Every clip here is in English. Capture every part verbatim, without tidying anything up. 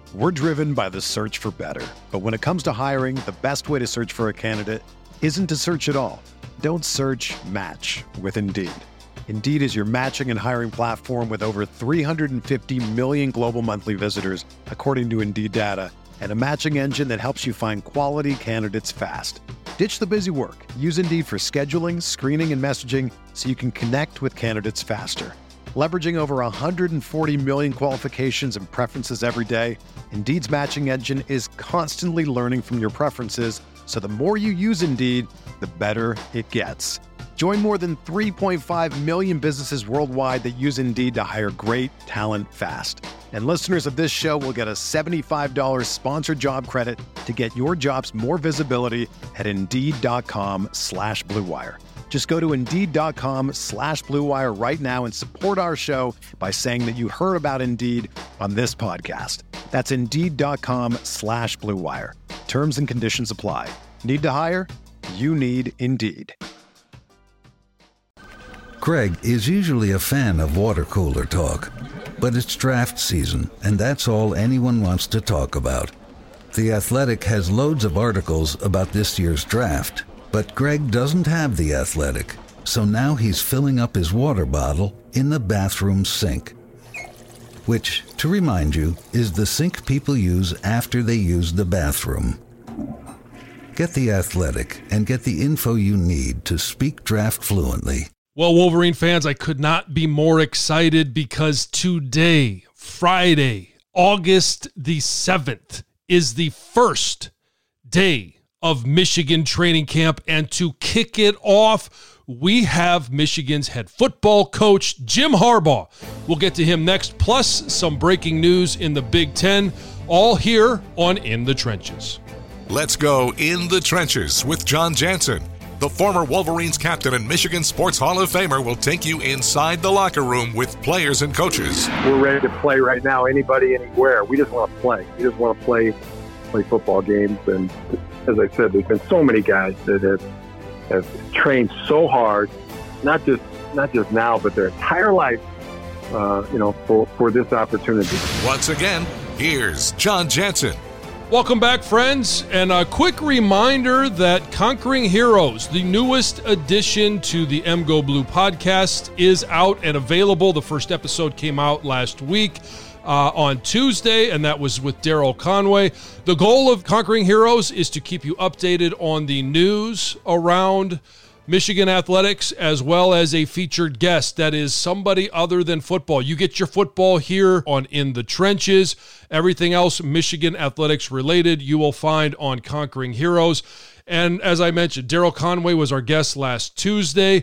We're driven by the search for better. But when it comes to hiring, the best way to search for a candidate isn't to search at all. Don't search, match with Indeed. Indeed is your matching and hiring platform with over three hundred fifty million global monthly visitors, according to Indeed data, and a matching engine that helps you find quality candidates fast. Ditch the busy work. Use Indeed for scheduling, screening, and messaging so you can connect with candidates faster. Leveraging over one hundred forty million qualifications and preferences every day, Indeed's matching engine is constantly learning from your preferences, so the more you use Indeed, the better it gets. Join more than three point five million businesses worldwide that use Indeed to hire great talent fast. And listeners of this show will get a seventy-five dollars sponsored job credit to get your jobs more visibility at Indeed.com slash Blue Wire. Just go to Indeed.com slash Blue Wire right now and support our show by saying that you heard about Indeed on this podcast. That's Indeed.com slash Blue Wire. Terms and conditions apply. Need to hire? You need Indeed. Craig is usually a fan of water cooler talk, but it's draft season, and that's all anyone wants to talk about. The Athletic has loads of articles about this year's draft, but Greg doesn't have The Athletic, so now he's filling up his water bottle in the bathroom sink. Which, to remind you, is the sink people use after they use the bathroom. Get The Athletic and get the info you need to speak draft fluently. Well, Wolverine fans, I could not be more excited because today, Friday, August the seventh, is the first day of Michigan training camp, and to kick it off, we have Michigan's head football coach, Jim Harbaugh. We'll get to him next, plus some breaking news in the Big Ten, all here on In the Trenches. Let's go In the Trenches with John Jansen. The former Wolverines captain and Michigan Sports Hall of Famer will take you inside the locker room with players and coaches. We're ready to play right now, anybody, anywhere. We just want to play. We just want to play, play football games, and as I said, there's been so many guys that have, have trained so hard, not just not just now, but their entire life, uh, you know, for, for this opportunity. Once again, here's John Jansen. Welcome back, friends, and a quick reminder that Conquering Heroes, the newest addition to the M Go Blue podcast, is out and available. The first episode came out last week. Uh, on Tuesday, and that was with Daryl Conway. The goal of Conquering Heroes is to keep you updated on the news around Michigan athletics, as well as a featured guest that is somebody other than football. You get your football here on In the Trenches. Everything else Michigan athletics related, you will find on Conquering Heroes. And as I mentioned, Daryl Conway was our guest last Tuesday,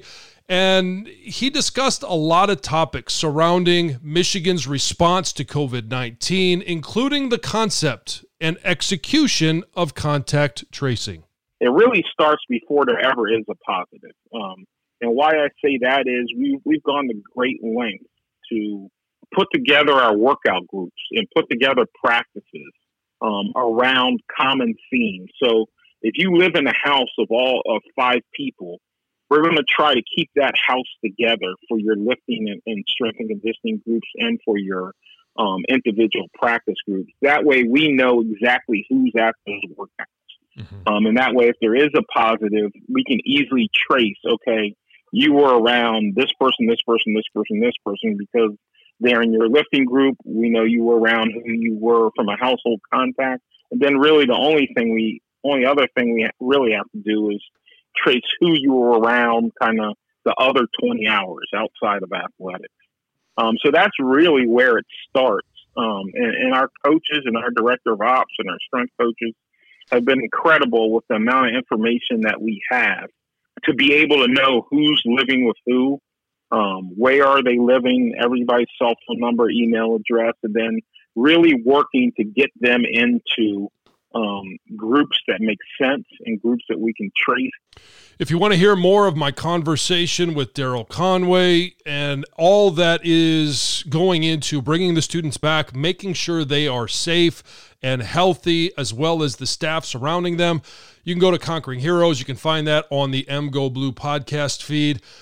and he discussed a lot of topics surrounding Michigan's response to covid nineteen, including the concept and execution of contact tracing. It really starts before there ever is a positive. Um, and why I say that is we, we've gone to great lengths to put together our workout groups and put together practices um, around common themes. So if you live in a house of all of five people, we're going to try to keep that house together for your lifting and, and strength and conditioning groups and for your um, individual practice groups. That way we know exactly who's at those workouts. Mm-hmm. Um, and that way, if there is a positive, we can easily trace, okay, you were around this person, this person, this person, this person, because they're in your lifting group. We know you were around who you were from a household contact. And then really the only thing we, only other thing we really have to do is trace who you were around kind of the other twenty hours outside of athletics. Um, so that's really where it starts. Um, and, and our coaches and our director of ops and our strength coaches have been incredible with the amount of information that we have to be able to know who's living with who, um, where are they living, everybody's cell phone number, email address, and then really working to get them into um, groups that make sense and groups that we can trace. If you want to hear more of my conversation with Daryl Conway and all that is going into bringing the students back, making sure they are safe and healthy, as well as the staff surrounding them, you can go to Conquering Heroes. You can find that on the M Go Blue podcast feed.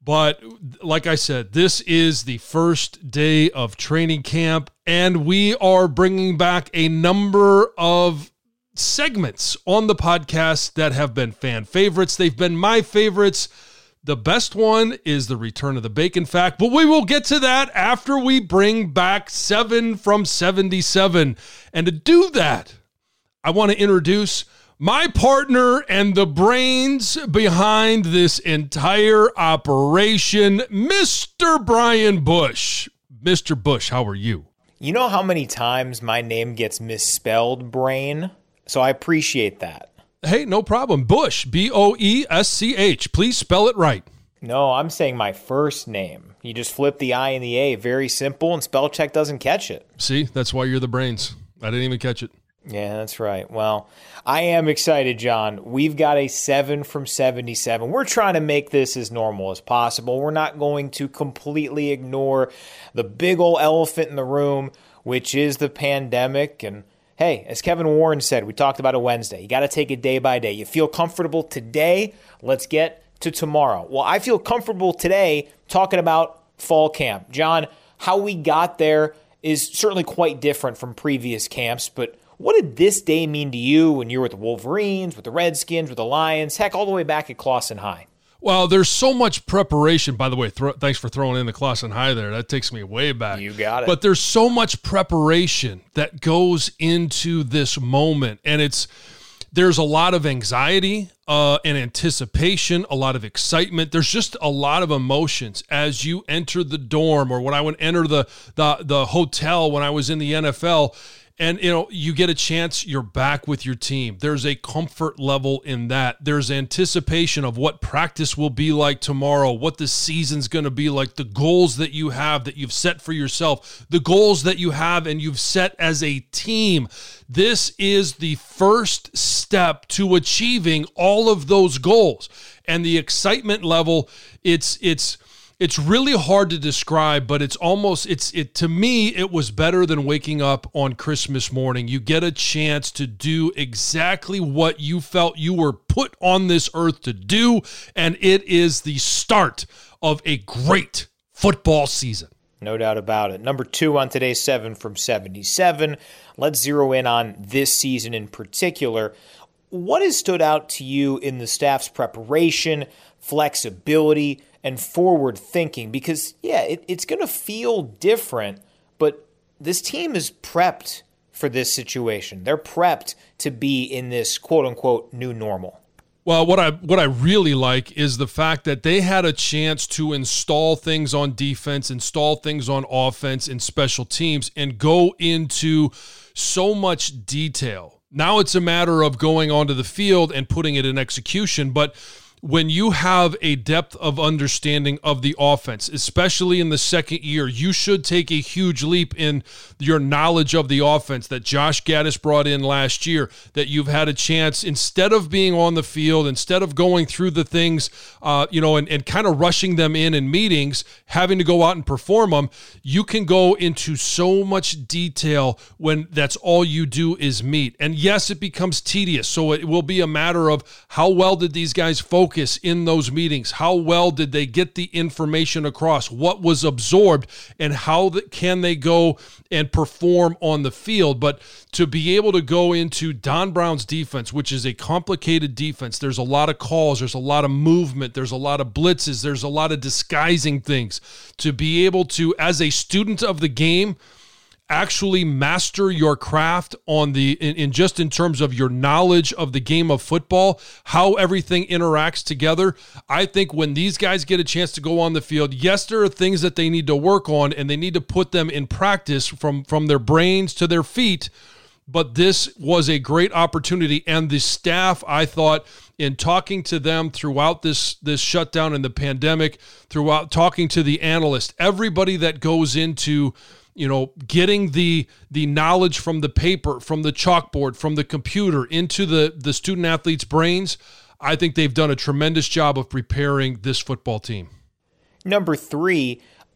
But like I said, this is the first day of training camp, and we are bringing back a number of segments on the podcast that have been fan favorites. They've been my favorites. The best one is the return of the bacon fact, but we will get to that after we bring back seven from seventy-seven. And to do that, I want to introduce my partner and the brains behind this entire operation, Mister Brian Bush. Mister Bush, how are you? You know how many times my name gets misspelled, Brain? So I appreciate that. Hey, no problem. Bush, B O E S C H. Please spell it right. No, I'm saying my first name. You just flip the I and the A. Very simple, and spell check doesn't catch it. See, that's why you're the brains. I didn't even catch it. Yeah, that's right. Well, I am excited, John. We've got a seven from seventy-seven. We're trying to make this as normal as possible. We're not going to completely ignore the big old elephant in the room, which is the pandemic. And hey, as Kevin Warren said, we talked about it Wednesday. You got to take it day by day. You feel comfortable today? Let's get to tomorrow. Well, I feel comfortable today talking about fall camp. John, how we got there is certainly quite different from previous camps, but what did this day mean to you when you were with the Wolverines, with the Redskins, with the Lions, heck, all the way back at Clawson High? Well, there's so much preparation. By the way, th- thanks for throwing in the Clawson High there. That takes me way back. You got it. But there's so much preparation that goes into this moment, and it's there's a lot of anxiety uh, and anticipation, a lot of excitement. There's just a lot of emotions as you enter the dorm, or when I would enter the the the hotel when I was in the N F L. And, you know, you get a chance, you're back with your team. There's a comfort level in that. There's anticipation of what practice will be like tomorrow, what the season's going to be like, the goals that you have that you've set for yourself, the goals that you have and you've set as a team. This is the first step to achieving all of those goals. And the excitement level, it's it's It's really hard to describe, but it's almost, it's it to me, it was better than waking up on Christmas morning. You get a chance to do exactly what you felt you were put on this earth to do, and it is the start of a great football season. No doubt about it. Number two on today's seven from seventy-seven. Let's zero in on this season in particular. What has stood out to you in the staff's preparation, flexibility, and forward thinking? Because, yeah, it, it's going to feel different, but this team is prepped for this situation. They're prepped to be in this quote-unquote new normal. Well, what I what I really like is the fact that they had a chance to install things on defense, install things on offense and special teams, and go into so much detail. Now it's a matter of going onto the field and putting it in execution, but when you have a depth of understanding of the offense, especially in the second year, you should take a huge leap in your knowledge of the offense that Josh Gaddis brought in last year, that you've had a chance, instead of being on the field, instead of going through the things, uh, you know, and, and kind of rushing them in in meetings, having to go out and perform them, you can go into so much detail when that's all you do is meet. And yes, it becomes tedious, so it will be a matter of how well did these guys focus in those meetings? How well did they get the information across? What was absorbed, and how can they go and perform on the field? But to be able to go into Don Brown's defense, which is a complicated defense, there's a lot of calls, there's a lot of movement, there's a lot of blitzes, there's a lot of disguising things. To be able to, as a student of the game, actually master your craft on the in, in just in terms of your knowledge of the game of football, how everything interacts together. I think when these guys get a chance to go on the field, yes, there are things that they need to work on and they need to put them in practice from from their brains to their feet, but this was a great opportunity. And the staff, I thought, in talking to them throughout this this shutdown and the pandemic, throughout talking to the analysts, everybody that goes into, you know, getting the the knowledge from the paper, from the chalkboard, from the computer into the, the student athletes' brains, I think they've done a tremendous job of preparing this football team. Number three,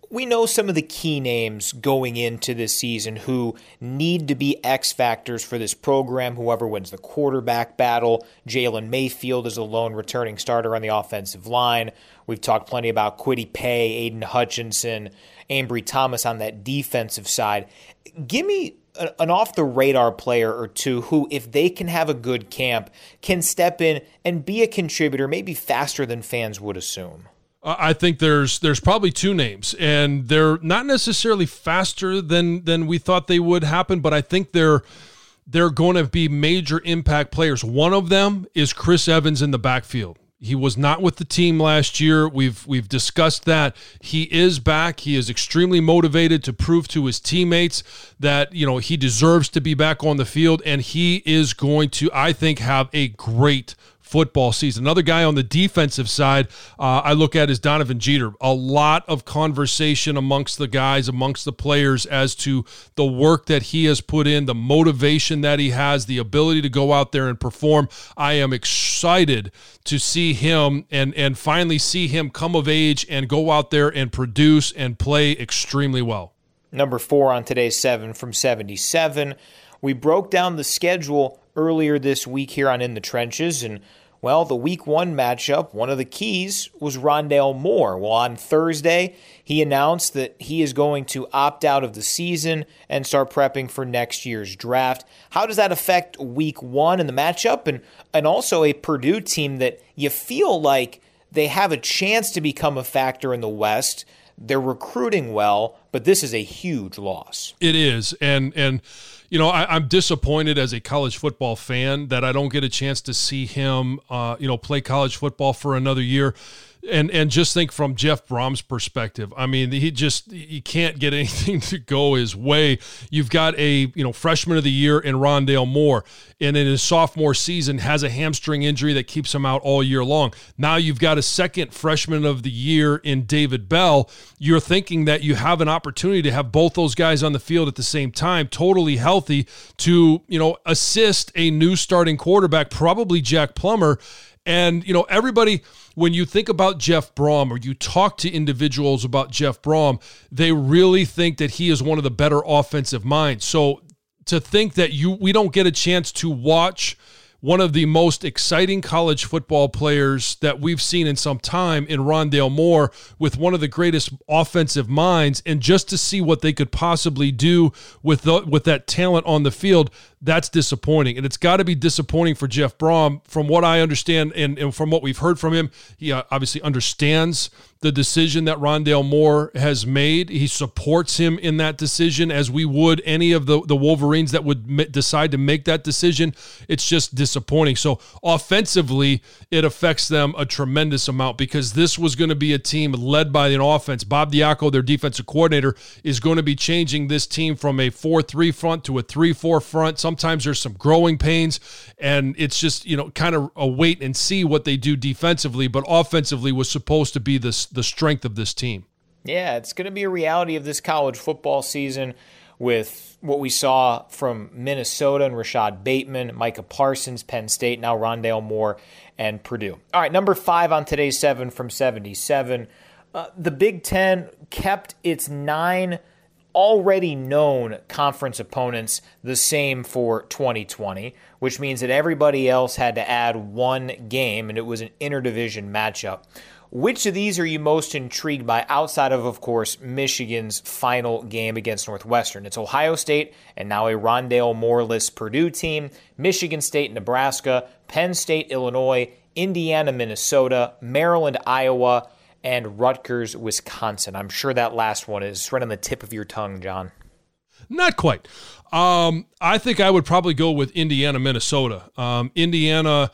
we know some of the key names going into this season who need to be X factors for this program. Whoever wins the quarterback battle, Jalen Mayfield is a lone returning starter on the offensive line. We've talked plenty about Kwity Paye, Aiden Hutchinson, Ambry Thomas on that defensive side. Give me an off-the-radar player or two who, if they can have a good camp, can step in and be a contributor maybe faster than fans would assume. I think there's there's probably two names, and they're not necessarily faster than than we thought they would happen, but I think they're they're going to be major impact players. One of them is Chris Evans in the backfield. He was not with the team last year. We've we've discussed that. He is back. He is extremely motivated to prove to his teammates that, you know, he deserves to be back on the field, and he is going to, I think, have a great football season. Another guy on the defensive side uh, I look at is Donovan Jeter. A lot of conversation amongst the guys, amongst the players as to the work that he has put in, the motivation that he has, the ability to go out there and perform. I am excited to see him and, and finally see him come of age and go out there and produce and play extremely well. Number four on today's seven from seventy-seven. We broke down the schedule earlier this week here on In the Trenches, and, well, the week one matchup, one of the keys was Rondale Moore. Well, on Thursday, he announced that he is going to opt out of the season and start prepping for next year's draft. How does that affect week one and the matchup, and, and also a Purdue team that you feel like they have a chance to become a factor in the West? They're recruiting well, but this is a huge loss. It is, and and you know, I, I'm disappointed as a college football fan that I don't get a chance to see him, uh, you know, play college football for another year. And and just think from Jeff Brom's perspective. I mean, he just he can't get anything to go his way. You've got a you know freshman of the year in Rondale Moore, and in his sophomore season has a hamstring injury that keeps him out all year long. Now you've got a second freshman of the year in David Bell. You're thinking that you have an opportunity to have both those guys on the field at the same time, totally healthy, to you know assist a new starting quarterback, probably Jack Plummer. And, you know, everybody, when you think about Jeff Brom or you talk to individuals about Jeff Brom, they really think that he is one of the better offensive minds. So to think that you we don't get a chance to watch one of the most exciting college football players that we've seen in some time in Rondale Moore with one of the greatest offensive minds, and just to see what they could possibly do with the, with that talent on the field, that's disappointing. And it's got to be disappointing for Jeff Brom. From what I understand and, and from what we've heard from him, he obviously understands the decision that Rondale Moore has made. He supports him in that decision, as we would any of the, the Wolverines that would m- decide to make that decision. It's just disappointing. So offensively, it affects them a tremendous amount, because this was going to be a team led by an offense. Bob Diaco, their defensive coordinator, is going to be changing this team from a four three front to a three four front. Sometimes there's some growing pains, and it's just, you know, kind of a wait and see what they do defensively, but offensively was supposed to be this the strength of this team. Yeah, it's going to be a reality of this college football season with what we saw from Minnesota and Rashad Bateman, Micah Parsons, Penn State, now Rondale Moore, and Purdue. All right, number five on today's seven from seventy-seven. Uh, the Big Ten kept its nine already known conference opponents the same for twenty twenty, which means that everybody else had to add one game, and it was an interdivision matchup. Which of these are you most intrigued by outside of, of course, Michigan's final game against Northwestern? It's Ohio State and now a Rondale Moore-less Purdue team, Michigan State, Nebraska, Penn State, Illinois, Indiana, Minnesota, Maryland, Iowa, and Rutgers, Wisconsin. I'm sure that last one is right on the tip of your tongue, John. Not quite. Um, I think I would probably go with Indiana, Minnesota. Um, Indiana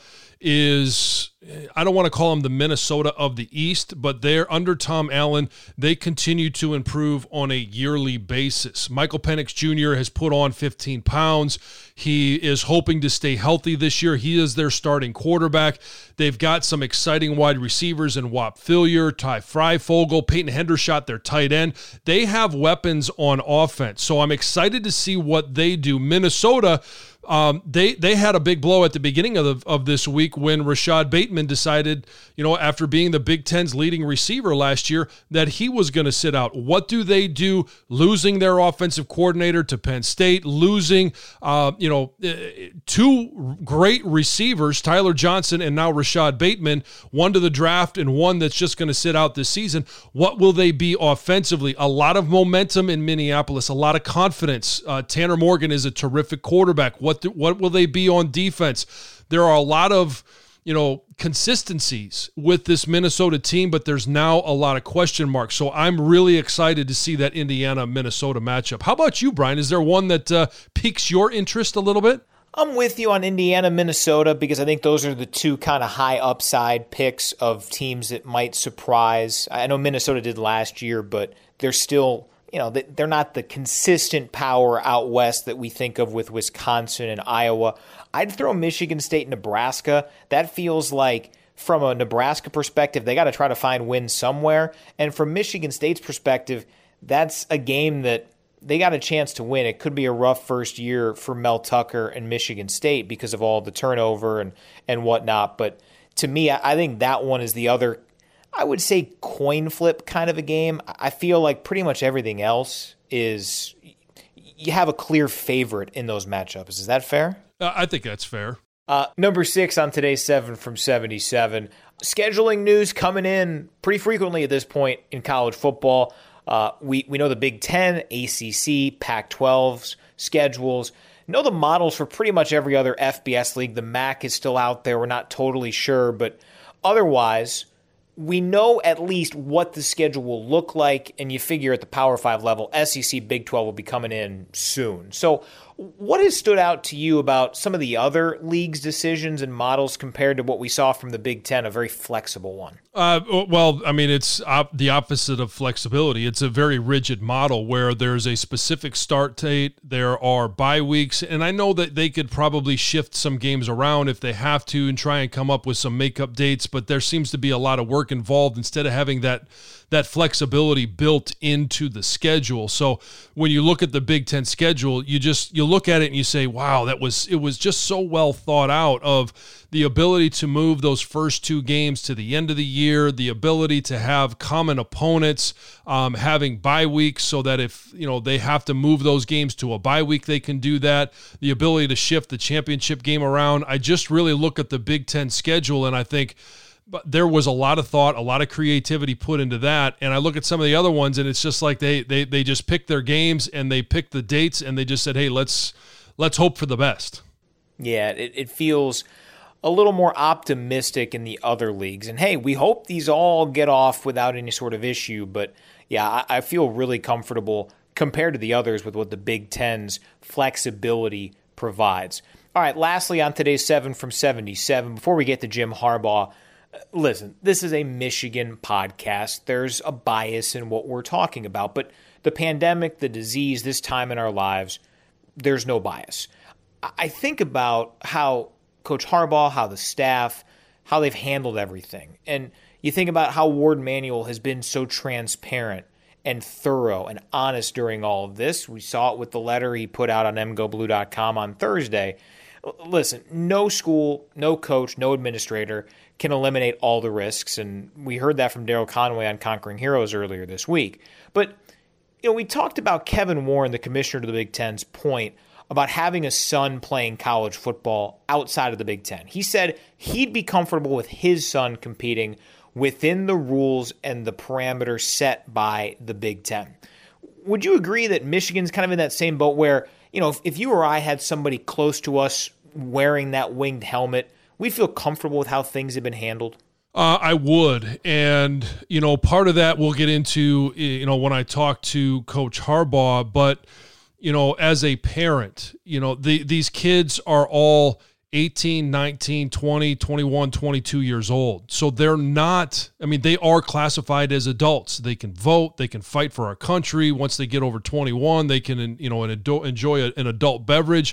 is, I don't want to call them the Minnesota of the East, but they're under Tom Allen. They continue to improve on a yearly basis. Michael Penix Junior has put on fifteen pounds. He is hoping to stay healthy this year. He is their starting quarterback. They've got some exciting wide receivers in Whop Philyor, Ty Freifogel, Peyton Hendershot, their tight end. They have weapons on offense, so I'm excited to see what they do. Minnesota, Um, they they had a big blow at the beginning of the, of this week when Rashad Bateman decided, you know, after being the Big Ten's leading receiver last year, that he was going to sit out. What do they do? Losing their offensive coordinator to Penn State, losing, uh, you know, two great receivers, Tyler Johnson and now Rashad Bateman, one to the draft and one that's just going to sit out this season. What will they be offensively? A lot of momentum in Minneapolis, a lot of confidence. Uh, Tanner Morgan is a terrific quarterback. What do, what will they be on defense? There are a lot of, you know, consistencies with this Minnesota team, but there's now a lot of question marks. So I'm really excited to see that Indiana-Minnesota matchup. How about you, Brian? Is there one that uh, piques your interest a little bit? I'm with you on Indiana, Minnesota, because I think those are the two kind of high upside picks of teams that might surprise. I know Minnesota did last year, but they're still, you know, they're not the consistent power out west that we think of with Wisconsin and Iowa. I'd throw Michigan State, Nebraska. That feels like, from a Nebraska perspective, they got to try to find wins somewhere. And from Michigan State's perspective, that's a game that they got a chance to win. It could be a rough first year for Mel Tucker and Michigan State because of all the turnover and, and whatnot. But to me, I think that one is the other, I would say, coin flip kind of a game. I feel like pretty much everything else is, you have a clear favorite in those matchups. Is that fair? Uh, I think that's fair. Uh, number six on today's seven from seventy-seven. Scheduling news coming in pretty frequently at this point in college football. Uh, we, we know the Big Ten, A C C, Pac twelve's schedules. Know the models for pretty much every other F B S league. The M A C is still out there. We're not totally sure, but otherwise, we know at least what the schedule will look like, and you figure at the Power Five level, S E C, Big twelve will be coming in soon. So what has stood out to you about some of the other leagues' decisions and models compared to what we saw from the Big Ten, a very flexible one? Uh, well, I mean, it's op- the opposite of flexibility. It's a very rigid model where there's a specific start date, there are bye weeks, and I know that they could probably shift some games around if they have to and try and come up with some makeup dates, but there seems to be a lot of work involved instead of having that that flexibility built into the schedule. So when you look at the Big Ten schedule, you just you look at it and you say, wow, that was it was just so well thought out, of the ability to move those first two games to the end of the year, the ability to have common opponents, um, having bye weeks so that if you know they have to move those games to a bye week, they can do that, the ability to shift the championship game around. I just really look at the Big Ten schedule and I think, but there was a lot of thought, a lot of creativity put into that. And I look at some of the other ones and it's just like they they they just picked their games and they picked the dates and they just said, hey, let's let's hope for the best. Yeah, it, it feels a little more optimistic in the other leagues. And hey, we hope these all get off without any sort of issue. But yeah, I, I feel really comfortable compared to the others with what the Big Ten's flexibility provides. All right, lastly on today's seven from seventy-seven, before we get to Jim Harbaugh, listen, this is a Michigan podcast. There's a bias in what we're talking about, but the pandemic, the disease, this time in our lives, there's no bias. I think about how Coach Harbaugh, how the staff, how they've handled everything. And you think about how Ward Manuel has been so transparent and thorough and honest during all of this. We saw it with the letter he put out on m go blue dot com on Thursday. Listen, no school, no coach, no administrator can eliminate all the risks, and we heard that from Daryl Conway on Conquering Heroes earlier this week. But you know, we talked about Kevin Warren, the commissioner of the Big Ten's point about having a son playing college football outside of the Big Ten. He said he'd be comfortable with his son competing within the rules and the parameters set by the Big Ten. Would you agree that Michigan's kind of in that same boat where, you know, if, if you or I had somebody close to us wearing that winged helmet, we'd feel comfortable with how things have been handled? Uh, I would. And, you know, part of that we'll get into, you know, when I talk to Coach Harbaugh. But, you know, as a parent, you know, the, these kids are all eighteen, nineteen, twenty, twenty-one, twenty-two years old. So they're not, I mean, they are classified as adults. They can vote. They can fight for our country. Once they get over twenty-one, they can, you know, an adult, enjoy a, an adult beverage.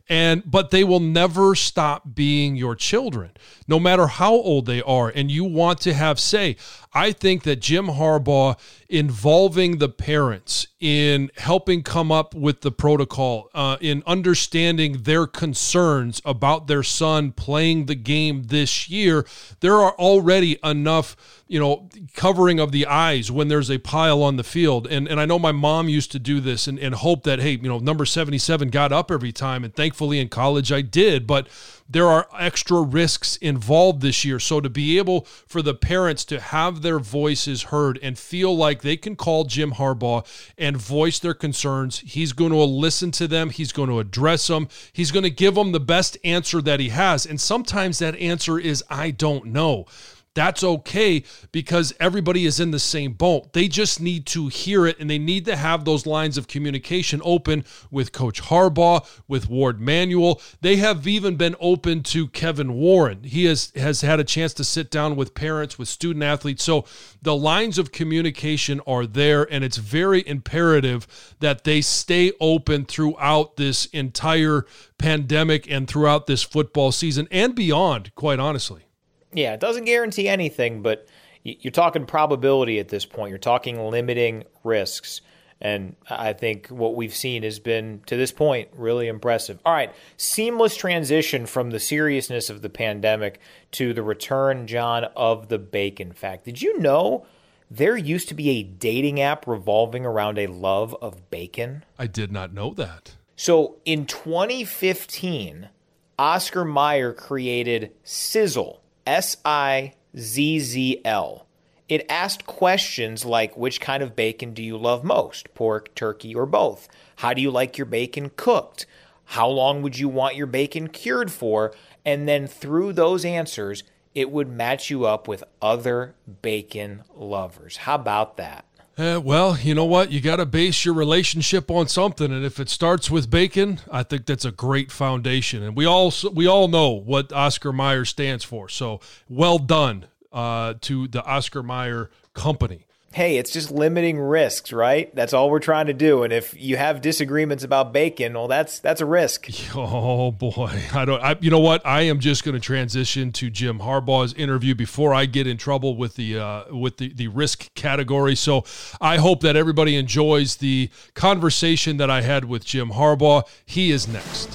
And but they will never stop being your children, no matter how old they are. And you want to have say. I think that Jim Harbaugh involving the parents in helping come up with the protocol, uh, in understanding their concerns about their son playing the game this year, there are already enough, you know, covering of the eyes when there's a pile on the field. And and I know my mom used to do this and, and hope that, hey, you know, number seventy-seven got up every time. And thankfully in college I did. But there are extra risks involved this year. So to be able for the parents to have their voices heard and feel like they can call Jim Harbaugh and voice their concerns, he's going to listen to them. He's going to address them. He's going to give them the best answer that he has. And sometimes that answer is, I don't know. That's okay because everybody is in the same boat. They just need to hear it, and they need to have those lines of communication open with Coach Harbaugh, with Ward Manuel. They have even been open to Kevin Warren. He has, has had a chance to sit down with parents, with student athletes. So the lines of communication are there, and it's very imperative that they stay open throughout this entire pandemic and throughout this football season and beyond, quite honestly. Yeah, it doesn't guarantee anything, but you're talking probability at this point. You're talking limiting risks. And I think what we've seen has been, to this point, really impressive. All right, seamless transition from the seriousness of the pandemic to the return, John, of the bacon fact. Did you know there used to be a dating app revolving around a love of bacon? I did not know that. So in twenty fifteen, Oscar Mayer created Sizzle. S I Z Z L. It asked questions like, which kind of bacon do you love most? Pork, turkey, or both? How do you like your bacon cooked? How long would you want your bacon cured for? And then through those answers, it would match you up with other bacon lovers. How about that? Uh, well, you know what? You got to base your relationship on something, and if it starts with bacon, I think that's a great foundation. And we all we all know what Oscar Mayer stands for. So well done uh, to the Oscar Mayer company. Hey, it's just limiting risks, right? That's all we're trying to do. And if you have disagreements about bacon, well, that's that's a risk. Oh boy, I don't. I, you know what? I am just going to transition to Jim Harbaugh's interview before I get in trouble with the uh, with the the risk category. So I hope that everybody enjoys the conversation that I had with Jim Harbaugh. He is next.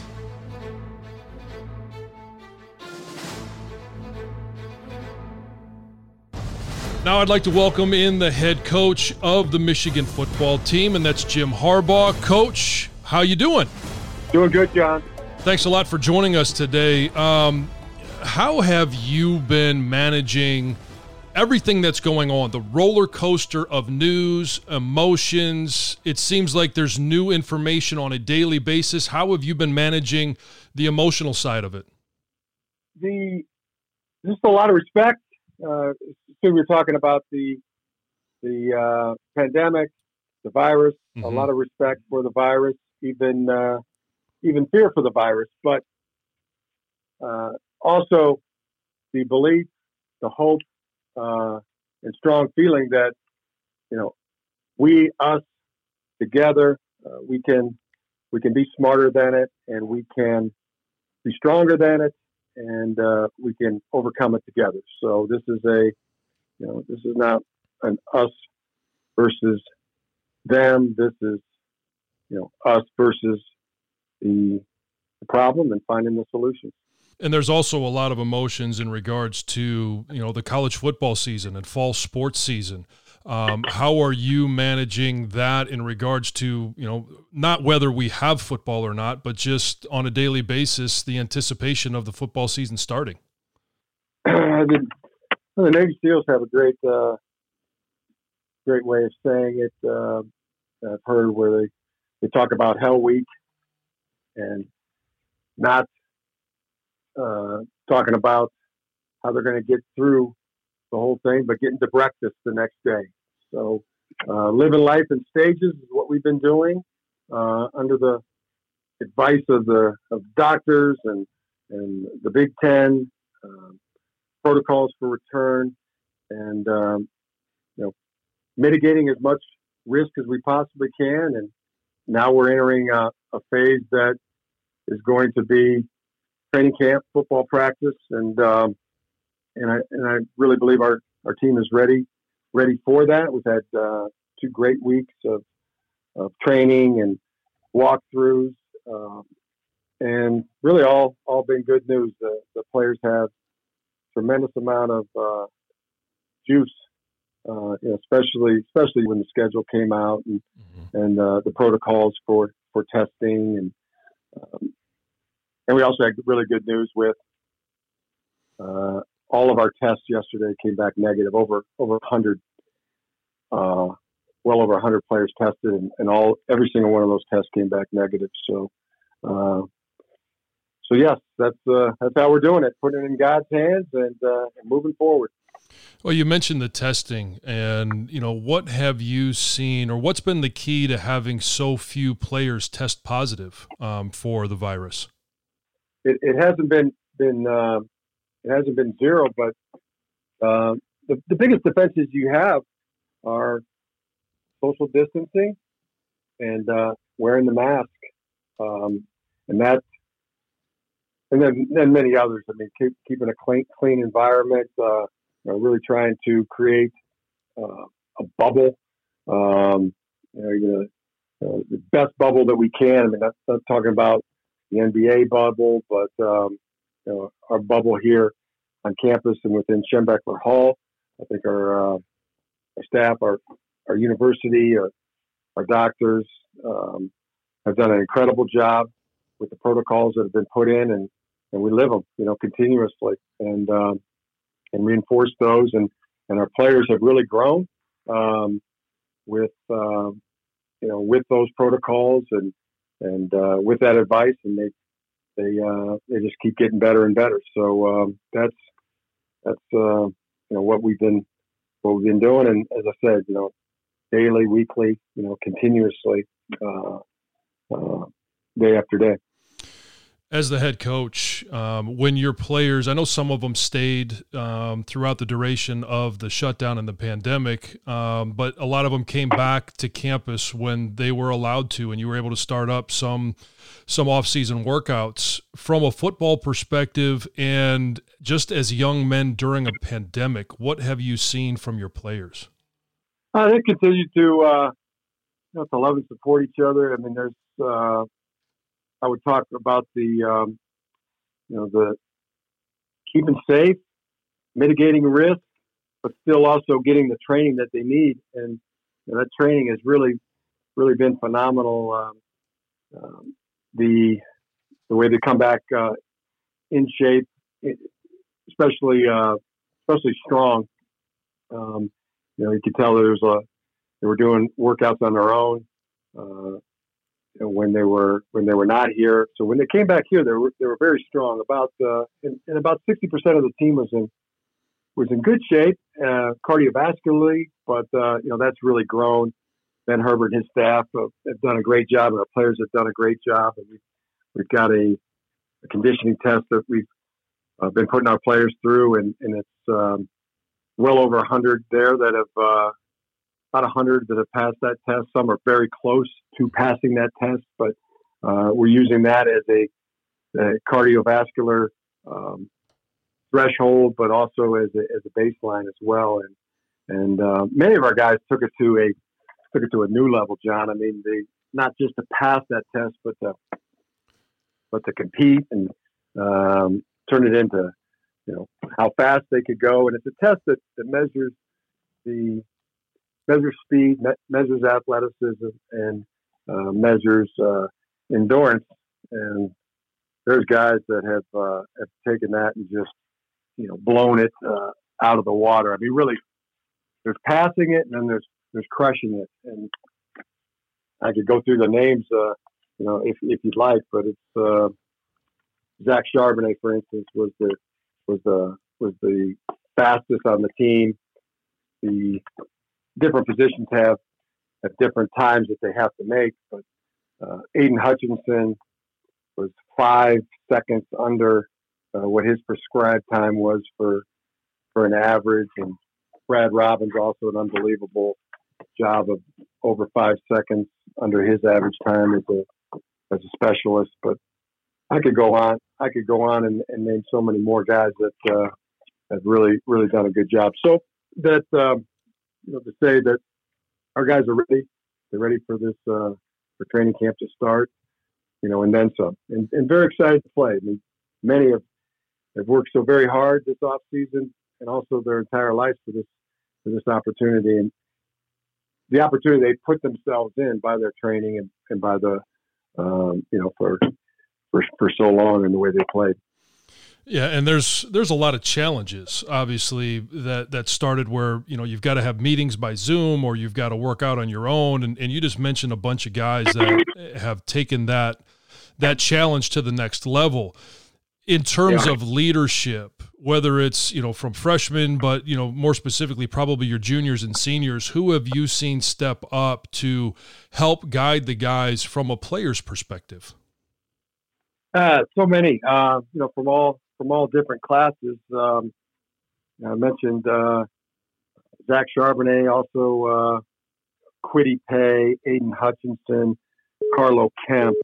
Now I'd like to welcome in the head coach of the Michigan football team, and that's Jim Harbaugh. Coach, how you doing? Doing good, John. Thanks a lot for joining us today. Um, how have you been managing everything that's going on, the roller coaster of news, emotions? It seems like there's new information on a daily basis. How have you been managing the emotional side of it? The just a lot of respect. Uh, so we were talking about the the uh, pandemic, the virus. Mm-hmm. A lot of respect for the virus, even uh, even fear for the virus, but uh, also the belief, the hope, uh, and strong feeling that you know we us together uh, we can we can be smarter than it, and we can be stronger than it. And uh, we can overcome it together. So this is a, you know, this is not an us versus them. This is, you know, us versus the, the problem and finding the solution. And there's also a lot of emotions in regards to, you know, the college football season and fall sports season. Um, how are you managing that in regards to, you know, not whether we have football or not, but just on a daily basis, the anticipation of the football season starting? the, the Navy SEALs have a great, uh, great way of saying it. Uh, I've heard where they, they talk about Hell Week and not uh, talking about how they're going to get through the whole thing, but getting to breakfast the next day. So uh, living life in stages is what we've been doing uh, under the advice of the of doctors and, and the Big Ten, um, protocols for return, and um, you know, mitigating as much risk as we possibly can. And now we're entering a, a phase that is going to be training camp, football practice, and um, and I and I really believe our, our team is ready ready for that. We've had uh, two great weeks of of training and walkthroughs, um, and really all all been good news. The, the players have tremendous amount of uh, juice, uh, you know, especially especially when the schedule came out and mm-hmm. and uh, the protocols for, for testing, and um, and we also had really good news with uh, all of our tests yesterday came back negative. Over over a hundred, uh, well over a hundred players tested, and, and all every single one of those tests came back negative. So. Uh, So yes, that's uh, that's how we're doing it. Putting it in God's hands and, uh, and moving forward. Well, you mentioned the testing, and you know, what have you seen, or what's been the key to having so few players test positive um, for the virus? It, it hasn't been been uh, it hasn't been zero, but uh, the the biggest defenses you have are social distancing and uh, wearing the mask, um, and that. And then, then many others. I mean, keep, keeping a clean, clean environment, uh, you know, really trying to create uh, a bubble, um, you know, you know, uh, the best bubble that we can. I mean, that's not talking about the N B A bubble, but um, you know, our bubble here on campus and within Schembechler Hall. I think our, uh, our staff, our our university, our, our doctors um, have done an incredible job with the protocols that have been put in, and And we live them, you know, continuously, and um, and reinforce those. And, and our players have really grown um, with uh, you know with those protocols and and uh, with that advice, and they they uh, they just keep getting better and better. So um, that's that's uh, you know what we've been what we've been doing, and as I said, you know, daily, weekly, you know, continuously, uh, uh, day after day. As the head coach, um, when your players, I know some of them stayed um, throughout the duration of the shutdown and the pandemic, um, but a lot of them came back to campus when they were allowed to, and you were able to start up some some off-season workouts. From a football perspective, and just as young men during a pandemic, what have you seen from your players? Uh, they continue to uh, you know, to love and support each other. I mean, there's uh, I would talk about the, um, you know, the keeping safe, mitigating risk, but still also getting the training that they need. And you know, that training has really, really been phenomenal. Um, um, the the way they come back uh, in shape, especially uh, especially strong. Um, you know, you could tell there's a they were doing workouts on their own. Uh, when they were when they were not here. So when they came back here, they were they were very strong. About uh, and, and about sixty percent of the team was in was in good shape uh, cardiovascularly, but uh, you know that's really grown. Ben Herbert and his staff have, have done a great job, and our players have done a great job. And we've we've got a, a conditioning test that we've uh, been putting our players through, and and it's um, well over a hundred there that have. Uh, About one hundred that have passed that test. Some are very close to passing that test, but uh, we're using that as a, a cardiovascular um, threshold, but also as a, as a baseline as well. And and uh, many of our guys took it to a took it to a new level, John. I mean, they not just to pass that test, but to but to compete and um, turn it into you know how fast they could go. And it's a test that, that measures the measures speed, me- measures athleticism, and uh, measures uh, endurance. And there's guys that have uh, have taken that and just you know blown it uh, out of the water. I mean, really, there's passing it, and then there's there's crushing it. And I could go through the names, uh, you know, if if you'd like, but it's uh, Zach Charbonnet, for instance, was the was the was the fastest on the team. The different positions have at different times that they have to make, but uh, Aiden Hutchinson was five seconds under uh, what his prescribed time was for for an average, and Brad Robbins also an unbelievable job of over five seconds under his average time as a as a specialist. But I could go on. I could go on and, and name so many more guys that uh, have really, really done a good job. So that um, you know, to say that our guys are ready. They're ready for this uh, for training camp to start. You know, and then some, and, and very excited to play. I mean, many have have worked so very hard this off season, and also their entire lives for this for this opportunity, and the opportunity they put themselves in by their training and, and by the um, you know for, for for so long and the way they played. Yeah, and there's there's a lot of challenges, obviously, that, that started where, you know, you've got to have meetings by Zoom or you've got to work out on your own. And, and you just mentioned a bunch of guys that have taken that that challenge to the next level. In terms yeah. of leadership, whether it's, you know, from freshmen, but, you know, more specifically, probably your juniors and seniors, who have you seen step up to help guide the guys from a player's perspective? Uh, so many, uh, you know, from all from all different classes. Um, I mentioned uh, Zach Charbonnet, also uh, Kwity Paye, Aiden Hutchinson, Carlo Kemp,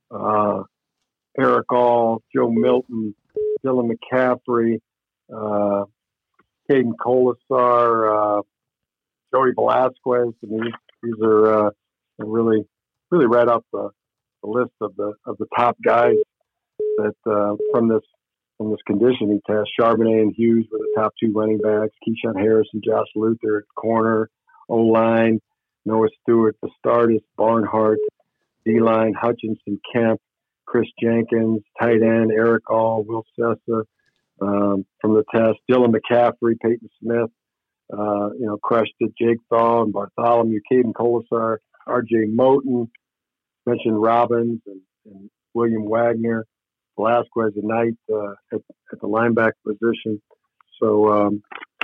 uh, Eric All, Joe Milton, Dylan McCaffrey, uh, Caden Colasar, uh, Joey Velasquez. I mean, these are uh, really, really right up the, the list of the of the top guys that uh, from this from this conditioning test. Charbonnet and Hughes were the top two running backs. Keyshawn Harris and Josh Luther at corner, O-line, Noah Stewart, the starters, Barnhart, D-line, Hutchinson, Kemp, Chris Jenkins, tight end, Eric All, Will Sessa um, from the test, Dylan McCaffrey, Peyton Smith, uh, you know, crushed it, Jake Thaw and Bartholomew, Caden Colasar, R J Moten, mentioned Robbins and, and William Wagner, Velasquez and Knight uh, at, at the linebacker position. So um,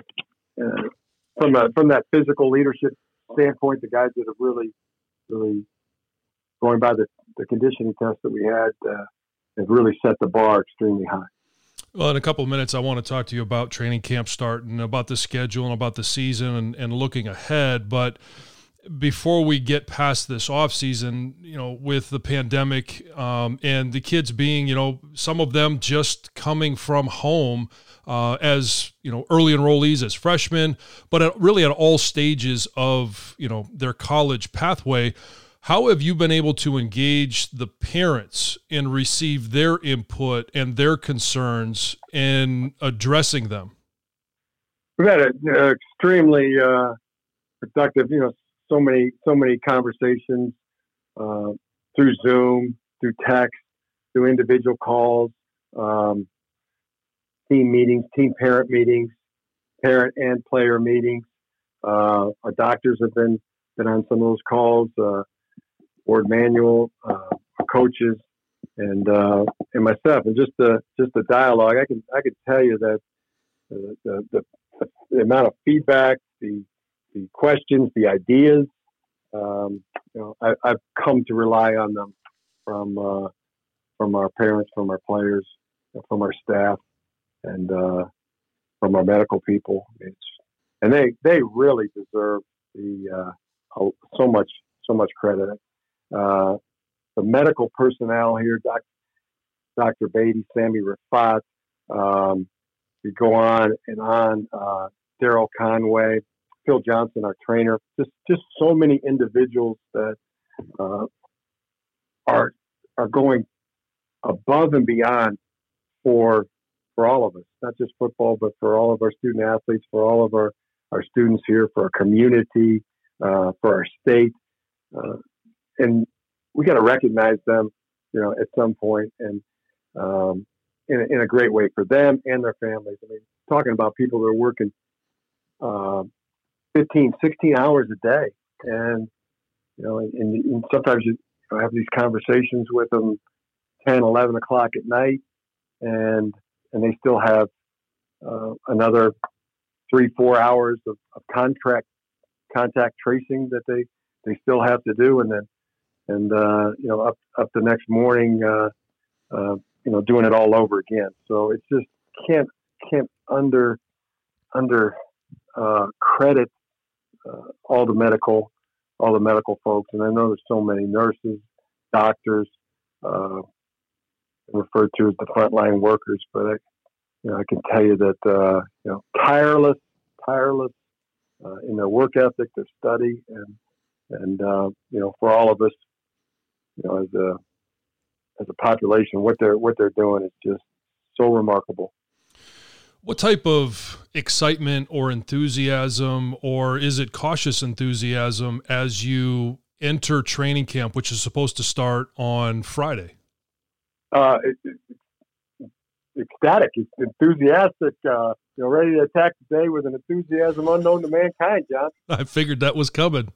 uh, from a, from that physical leadership standpoint, the guys that have really, really going by the, the conditioning test that we had uh, have really set the bar extremely high. Well, in a couple of minutes, I want to talk to you about training camp start and about the schedule and about the season and, and looking ahead. But before we get past this off season, you know, with the pandemic um, and the kids being, you know, some of them just coming from home uh, as, you know, early enrollees as freshmen, but at, really at all stages of, you know, their college pathway, how have you been able to engage the parents and receive their input and their concerns in addressing them? We've had an extremely uh, productive, you know, so many, so many conversations uh, through Zoom, through text, through individual calls, um, team meetings, team parent meetings, parent and player meetings. Uh, our doctors have been, been on some of those calls, uh, Ward Manuel, uh, our coaches, and uh, and myself, and just the just the dialogue. I can I can tell you that the the, the, the amount of feedback, the the questions, the ideas, um, you know, I, I've come to rely on them from uh, from our parents, from our players, from our staff, and uh, from our medical people. It's, and they they really deserve the uh, so much so much credit. Uh, the medical personnel here, Doctor Doctor Beatty, Sammy Rafat, um, we go on and on. Uh, Daryl Conway, Phil Johnson, our trainer, just just so many individuals that uh, are are going above and beyond for for all of us, not just football, but for all of our student athletes, for all of our, our students here, for our community, uh, for our state, uh, and we got to recognize them, you know, at some point, and um, in a, in a great way for them and their families. I mean, talking about people that are working uh, fifteen, sixteen hours a day. And, you know, and, and sometimes you know, have these conversations with them ten, eleven o'clock at night, and and they still have uh, another three, four hours of, of contract contact tracing that they, they still have to do. And then, and, uh, you know, up, up the next morning, uh, uh, you know, doing it all over again. So it's just can't, can't under, under, uh, credit, uh, all the medical, all the medical folks. And I know there's so many nurses, doctors, uh, we're refer to as the frontline workers, but I, you know, I can tell you that uh, you know, tireless, tireless uh, in their work ethic, their study, and and uh, you know, for all of us, you know, as a as a population, what they're what they're doing is just so remarkable. What type of excitement or enthusiasm, or is it cautious enthusiasm, as you enter training camp, which is supposed to start on Friday? Uh, it, it, ecstatic, it's enthusiastic, uh, you know, ready to attack the day with an enthusiasm unknown to mankind, John. I figured that was coming.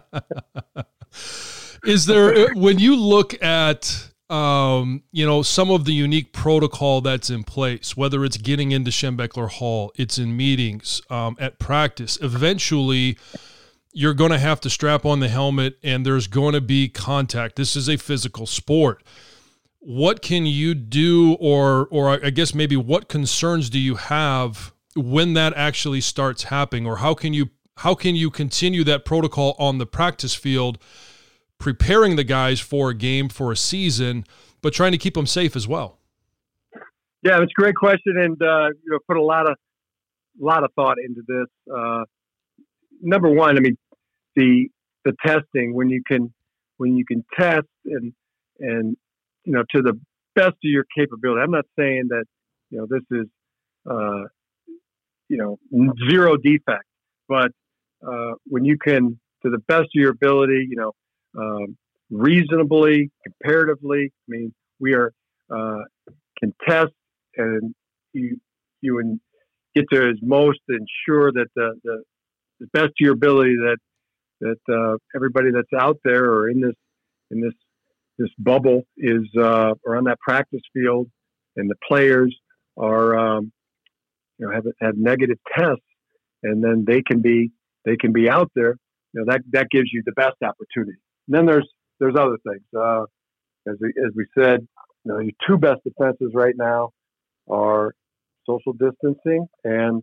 Is there, when you look at, um, you know, some of the unique protocol that's in place, whether it's getting into Schembechler Hall, it's in meetings, um, at practice, eventually you're going to have to strap on the helmet and there's going to be contact. This is a physical sport. What can you do, or, or I guess maybe what concerns do you have when that actually starts happening, or how can you, how can you continue that protocol on the practice field, preparing the guys for a game, for a season, but trying to keep them safe as well? Yeah, it's a great question, and uh, you know, put a lot of, lot of thought into this. Uh, number one, I mean, the the testing, when you can when you can test and and you know, to the best of your capability. I'm not saying that, you know, this is uh, you know, zero defect, but uh, when you can, to the best of your ability, you know, um, reasonably, comparatively, I mean, we are uh, can test, and you you and get to as most ensure that the, the the best of your ability that that uh, everybody that's out there or in this in this this bubble is uh, or on that practice field, and the players are um, you know have have negative tests, and then they can be they can be out there. You know, that that gives you the best opportunity. And then there's there's other things. Uh, as we as we said, you know, your two best defenses right now are social distancing and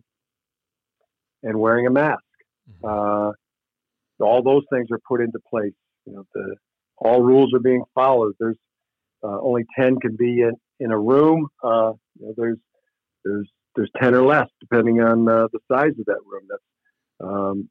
and wearing a mask. Uh, all those things are put into place. You know, the all rules are being followed. There's uh, only ten can be in, in a room. Uh, you know, there's there's there's ten or less depending on uh, the size of that room. That's um,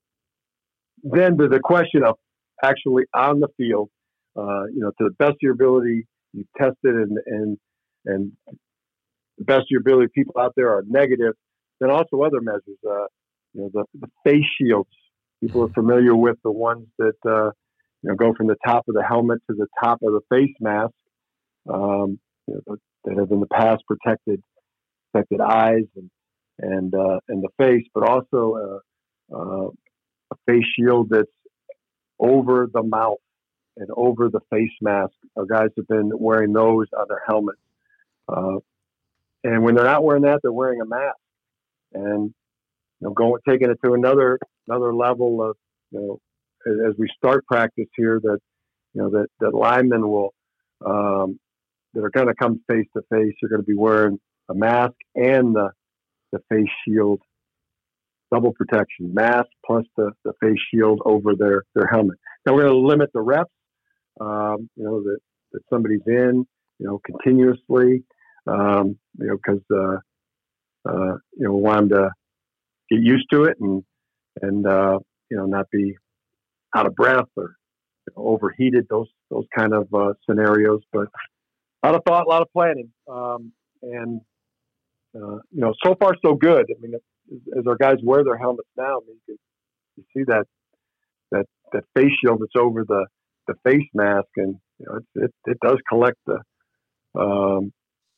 then to the question of actually on the field. Uh, you know, to the best of your ability, you test it, and and and the best of your ability, people out there are negative. Then also other measures. Uh, you know, the, the face shields. People are familiar with the ones that uh, you know go from the top of the helmet to the top of the face mask. Um, you know, that have in the past protected protected eyes and and uh, and the face, but also uh, uh, a face shield that's over the mouth and over the face mask. Our guys have been wearing those on their helmets, uh, and when they're not wearing that, they're wearing a mask. And you know, going taking it to another another level of, you know, as, as we start practice here, that you know that that linemen will um, that are going to come face to face. You're going to be wearing a mask and the the face shield, double protection, mask plus the, the face shield over their, their helmet. Now we're going to limit the reps, um, you know, that, that somebody's in, you know, continuously, um, you know, because, uh, uh, you know, we want them to get used to it and, and uh, you know, not be out of breath or, you know, overheated, those, those kind of uh, scenarios. But a lot of thought, a lot of planning. Um, and, uh, you know, so far so good. I mean, as our guys wear their helmets now, I mean, you, can, you see that that that face shield that's over the, the face mask, and you know, it it, it does collect the um,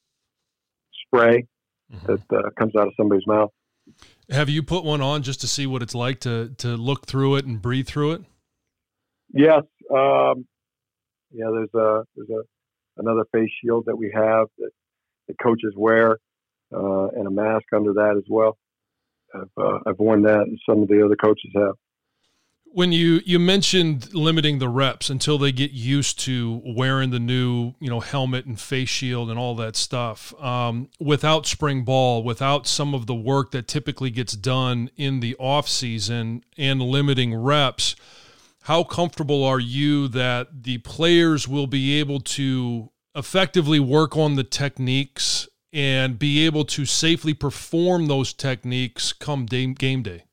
spray mm-hmm. that uh, comes out of somebody's mouth. Have you put one on just to see what it's like to to look through it and breathe through it? Yes, um, yeah. There's a there's a another face shield that we have that the coaches wear, uh, and a mask under that as well. I've, uh, I've worn that, and some of the other coaches have. When you, you mentioned limiting the reps until they get used to wearing the new, you know, helmet and face shield and all that stuff, um, without spring ball, without some of the work that typically gets done in the off season and limiting reps, how comfortable are you that the players will be able to effectively work on the techniques and be able to safely perform those techniques come game day?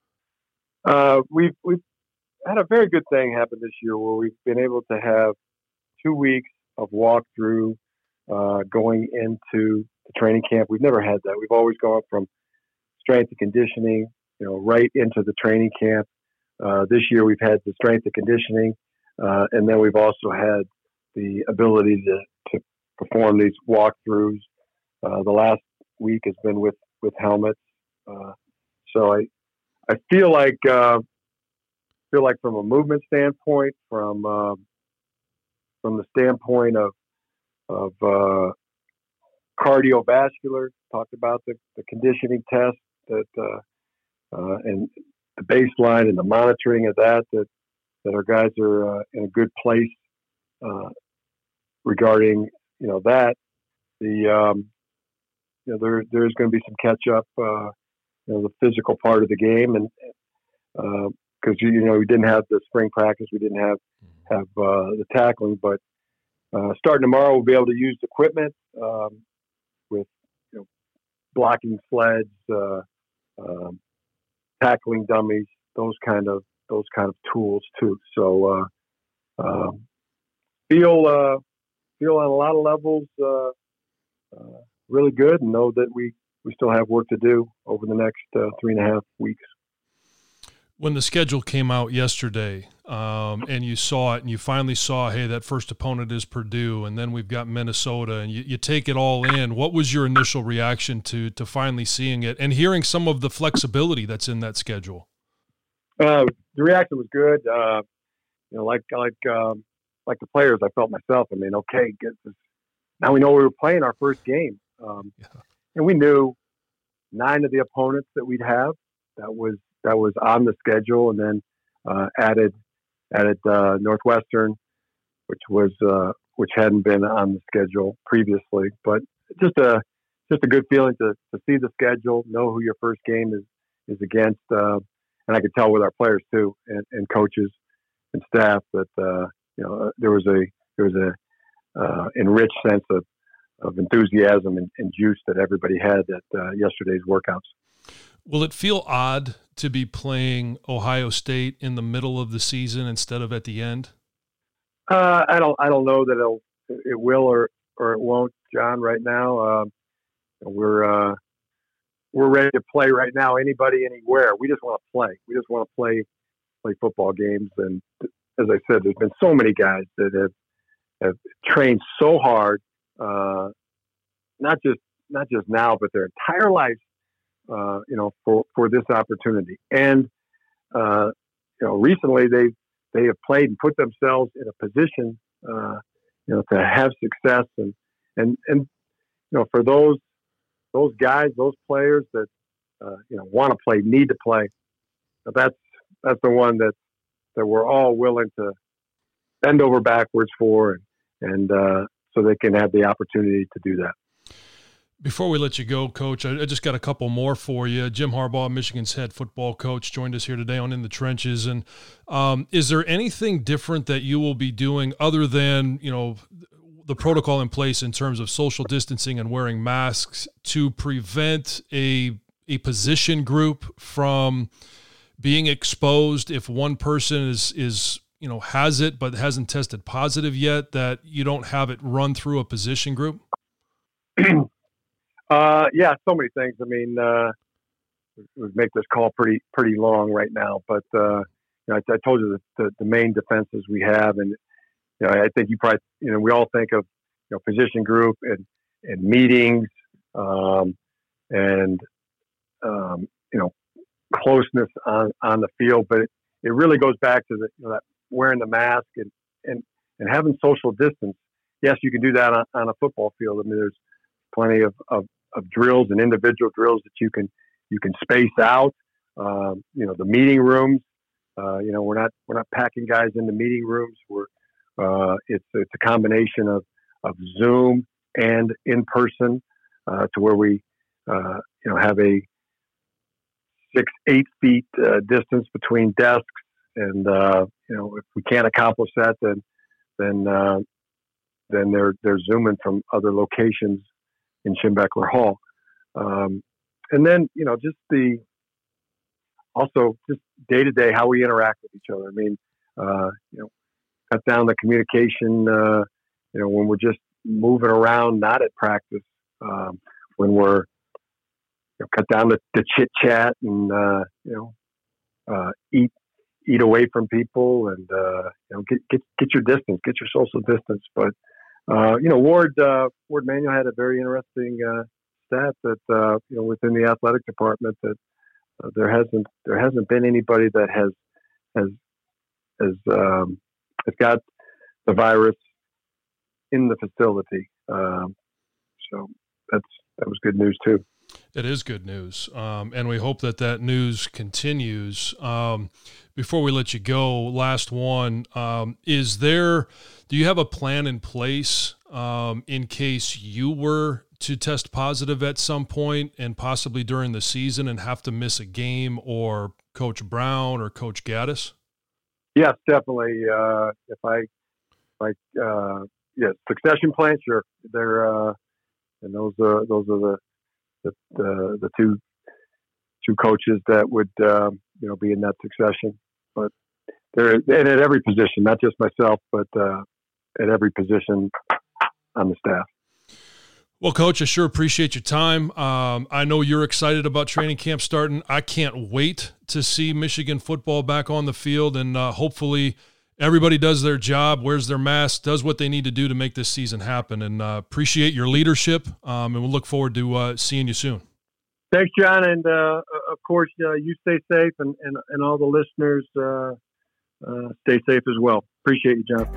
Uh, we've, we've had a very good thing happen this year where we've been able to have two weeks of walkthrough uh, going into the training camp. We've never had that. We've always gone from strength and conditioning, you know, right into the training camp. Uh, this year we've had the strength and conditioning, uh, and then we've also had the ability to, to perform these walkthroughs. Uh, the last week has been with, with helmets. Uh, so I, I feel like, uh, feel like from a movement standpoint, from, uh, from the standpoint of, of, uh, cardiovascular, talked about the, the conditioning test that, uh, uh, and the baseline and the monitoring of that, that, that our guys are uh, in a good place, uh, regarding, you know, that the, um, you know, there, there's going to be some catch up, uh, you know, the physical part of the game. And, uh, cause you, you know, we didn't have the spring practice. We didn't have, have, uh, the tackling, but, uh, starting tomorrow, we'll be able to use equipment, um, with, you know, blocking sleds, uh, um, tackling dummies, those kind of, those kind of tools too. So, uh, um, feel, uh, feel on a lot of levels, uh, uh, really good, and know that we, we still have work to do over the next uh, three and a half weeks. When the schedule came out yesterday, um, and you saw it and you finally saw, hey, that first opponent is Purdue, and then we've got Minnesota, and you, you take it all in, what was your initial reaction to, to finally seeing it and hearing some of the flexibility that's in that schedule? Uh, the reaction was good. Uh, you know, like, like, um, like the players, I felt myself. I mean, okay, get this. Now we know we were playing our first game. Um, yeah. And we knew nine of the opponents that we'd have. That was, that was on the schedule, and then uh, added added uh, Northwestern, which was uh, which hadn't been on the schedule previously. But just a just a good feeling to, to see the schedule, know who your first game is is against, uh, and I could tell with our players too, and, and coaches and staff that uh, you know there was a there was a uh, enriched sense of of enthusiasm and, and juice that everybody had at uh, yesterday's workouts. Will it feel odd to be playing Ohio State in the middle of the season instead of at the end? Uh, I don't. I don't know that it'll, it will or or it won't, John. Right now, uh, we're uh, we're ready to play right now. Anybody, anywhere. We just want to play. We just want to play play football games. And as I said, there's been so many guys that have have trained so hard, uh, not just not just now, but their entire lives. Uh, you know, for, for this opportunity. And, uh, you know, recently they, they have played and put themselves in a position, uh, you know, to have success. And, and, and, you know, for those, those guys, those players that, uh, you know, want to play, need to play, that's, that's the one that, that we're all willing to bend over backwards for. And, and uh, so they can have the opportunity to do that. Before we let you go, Coach, I just got a couple more for you. Jim Harbaugh, Michigan's head football coach, joined us here today on In the Trenches. And um, is there anything different that you will be doing other than, you know, the protocol in place in terms of social distancing and wearing masks to prevent a a position group from being exposed if one person is is you know has it but hasn't tested positive yet, that you don't have it run through a position group? Uh, yeah, so many things. I mean, uh, we make this call pretty, pretty long right now, but, uh, you know, I, I told you the, the, the main defenses we have. And, you know, I think you probably, you know, we all think of, you know, position group and, and meetings, um, and, um, you know, closeness on, on the field, but it, it really goes back to the, you know, that wearing the mask and, and, and having social distance. Yes, you can do that on, on a football field. I mean, there's plenty of, of, of drills and individual drills that you can you can space out. Um, you know, the meeting rooms. Uh, you know, we're not we're not packing guys into meeting rooms. We're uh, it's it's a combination of of Zoom and in person, uh, to where we uh, you know have a six eight feet uh, distance between desks. And uh, you know, if we can't accomplish that, then then uh, then they're they're zooming from other locations in Schembechler Hall. Um, and then, you know, just the also just day to day how we interact with each other. I mean, uh, you know, cut down the communication. Uh, you know, when we're just moving around, not at practice. Um, when we're you know, cut down the, the chit chat and uh, you know, uh, eat eat away from people and uh, you know, get get get your distance, get your social distance. But uh, you know, Ward uh, Ward Manuel had a very interesting uh, stat that uh, you know within the athletic department that uh, there hasn't there hasn't been anybody that has has has um, has got the virus in the facility. Um, so that's that was good news too. It is good news, um, and we hope that that news continues. Um, before we let you go, last one, um, is there, do you have a plan in place um, in case you were to test positive at some point and possibly during the season and have to miss a game, or Coach Brown or Coach Gaddis? Yes, definitely. Uh, if I, like, uh, yeah, succession plan, sure. They're, uh, and those are, those are the, the, the, the two, two coaches that would, um, you know, be in that succession. But they're, and at every position, not just myself, but, uh, at every position on the staff. Well, Coach, I sure appreciate your time. Um, I know you're excited about training camp starting. I can't wait to see Michigan football back on the field, and uh, hopefully everybody does their job, wears their mask, does what they need to do to make this season happen. And uh, appreciate your leadership, um, and we'll look forward to uh, seeing you soon. Thanks, John, and uh, of course, uh, you stay safe, and, and, and all the listeners uh, uh, stay safe as well. Appreciate you, John.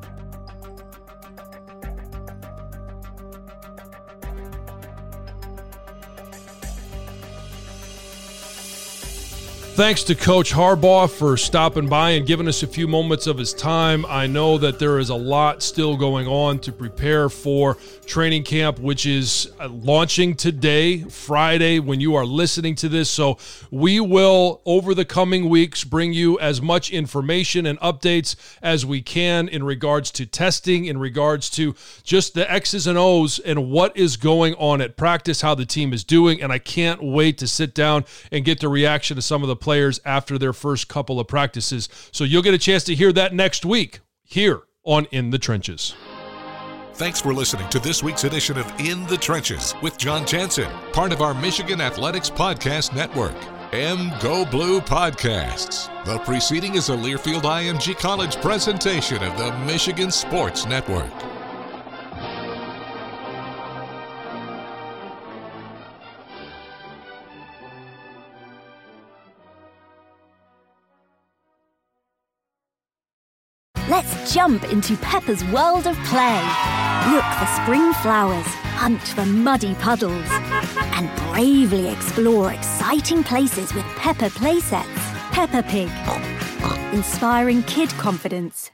Thanks to Coach Harbaugh for stopping by and giving us a few moments of his time. I know that there is a lot still going on to prepare for training camp, which is launching today, Friday, when you are listening to this. So we will, over the coming weeks, bring you as much information and updates as we can in regards to testing, in regards to just the X's and O's and what is going on at practice, how the team is doing. And I can't wait to sit down and get the reaction of some of the players after their first couple of practices. So you'll get a chance to hear that next week here on In the Trenches. Thanks for listening to this week's edition of In the Trenches with John Jansen, part of our Michigan Athletics Podcast Network, M Go Blue Podcasts. The preceding is a Learfield I M G College presentation of the Michigan Sports Network. Let's jump into Peppa's world of play. Look for spring flowers, hunt for muddy puddles, and bravely explore exciting places with Peppa playsets. Peppa Pig, inspiring kid confidence.